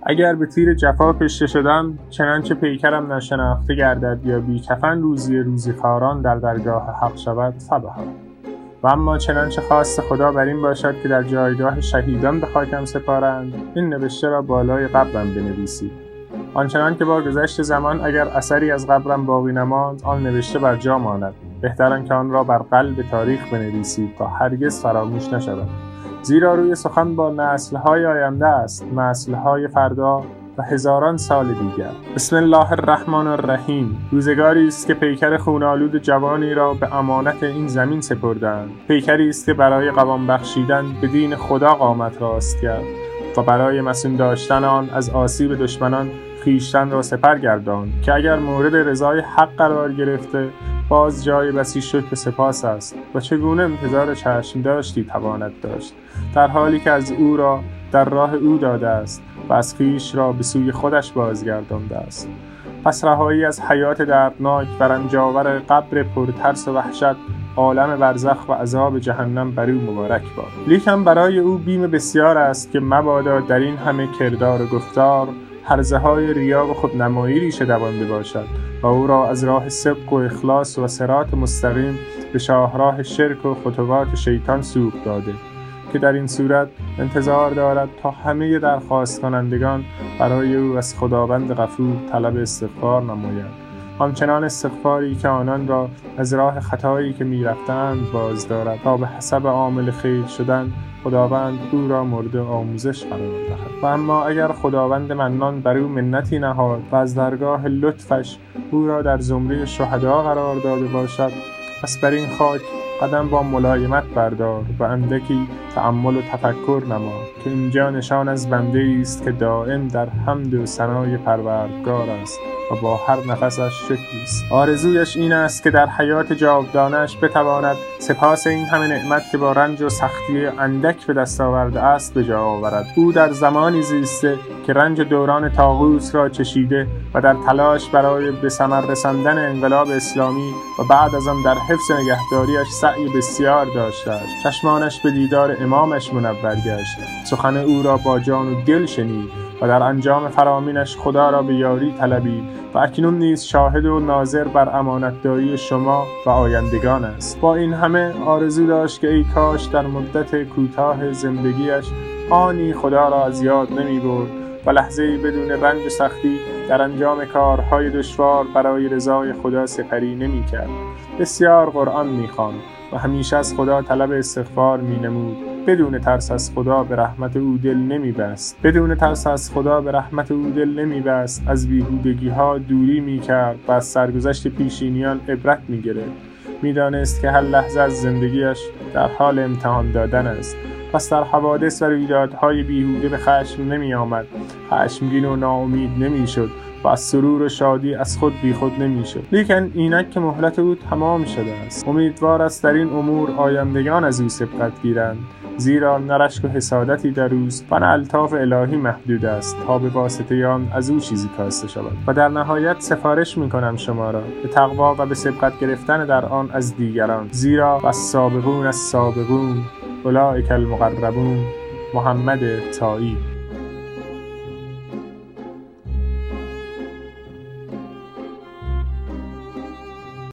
اگر به تیر جفا کشته شدم، چنانچه پیکرم ناشناخته گردد یا بی کفن روزی خاران در درگاه حق شود فبها. و اما چنانچه خواست خدا بر این باشد که در جایگاه شهیدان به خاکم سپارند، این نوشته را بالای قبرم بنویسید. آنچنان که با گذشت زمان اگر اثری از قبرم باقی نماند، آن نوشته بر جا ماند. بهتر آن که آن را بر قلب تاریخ بنویسید تا هرگز فراموش نشود. زیرا روی سخن با نسل‌های آینده است، نسل‌های فردا و هزاران سال دیگر. بسم الله الرحمن الرحیم. روزگاری است که پیکر خونالود جوانی را به امانت این زمین سپردند. پیکری است که برای قوام بخشیدن به دین خدا قامت راست کرد و برای مسون داشتن آن از آسیب دشمنان خویشتن را سپر گرداند که اگر مورد رضای حق قرار گرفته، باز جای بسی شکر سپاس است و چگونه انتظار چشم داشتی تواند داشت، در حالی که از او را در راه او داده است و از خویش را به سوی خودش بازگردانده است. پس رهایی از حیات دردناک و رنجاور قبر پرترس و وحشت، عالم برزخ و عذاب جهنم بر او مبارک باد. لیکن برای او بیم بسیار است که مبادا در این همه کردار و گفتار هرزه های ریا و خودنمایی ریشه دوانده باشد و او را از راه صدق و اخلاص و صراط مستقیم به شاهراه شرک و خطوات شیطان سوق داده، که در این صورت انتظار دارد تا همه درخواست کنندگان برای او از خداوند غفور طلب استغفار نمایند، همچنان استغفاری که آنان را از راه خطایی که می‌رفتند باز دارد تا به حسب عامل خیر شدن خداوند او را مورد آموزش قرار دهد. و اما اگر خداوند منان بر او منتی نهاد و از درگاه لطفش او را در زمره شهدا قرار داده باشد، پس بر این خاک قدم با ملایمت بردار و اندکی تأمل و تفکر نما که اینجا نشان از بنده است که دائم در حمد و ثنای پروردگار است و با هر نفسش شکری است. آرزویش این است که در حیات جاودانش بتواند سپاس این همه نعمت که با رنج و سختی اندک به دست آورده است به جا آورد. او در زمانی زیسته که رنج دوران طاغوت را چشیده و در تلاش برای به ثمر رساندن انقلاب اسلامی و بعد از آن در حفظ نگهداریش سعی بسیار داشته است. چشمانش به دیدار امامش منور گشت، سخن او را با جان و دل شنید و در انجام فرامینش خدا را به یاری طلبید و اکنون نیز شاهد و ناظر بر امانتداری شما و آیندگان است. با این همه آرزو داشت که ای کاش در مدت کوتاه زندگیش آنی خدا را از یاد نمی برد و لحظه‌ای بدون رنج و سختی در انجام کارهای دشوار برای رضای خدا سپری نمی کرد. بسیار قرآن می خواند و همیشه از خدا طلب استغفار می نمود. بدون ترس از خدا به رحمت او دل نمی بست. از بیهودگی ها دوری می کرد و از سرگذشت پیشینیان عبرت می گرفت. می دانست که هر لحظه از زندگیش در حال امتحان دادن است. پس در حوادث و رویدادهای بیهوده به خشم نمی آمد، خشمگین و ناامید نمی شد و از سرور و شادی از خود بی خود نمی شد. لیکن اینک که مهلت او تمام شده است، امیدوار است در این امور آیندگان از او سبقت گیرند، زیرا نه رشک و حسادتی در اوست و نه الطاف الهی محدود است تا به واسطه آن از او چیزی کاسته شود. و در نهایت سفارش می کنم شما را به تقوا و به سبقت گرفتن در آن از دیگران، زیرا والسابقون السابقون اولئک المقربون. محمد طایی.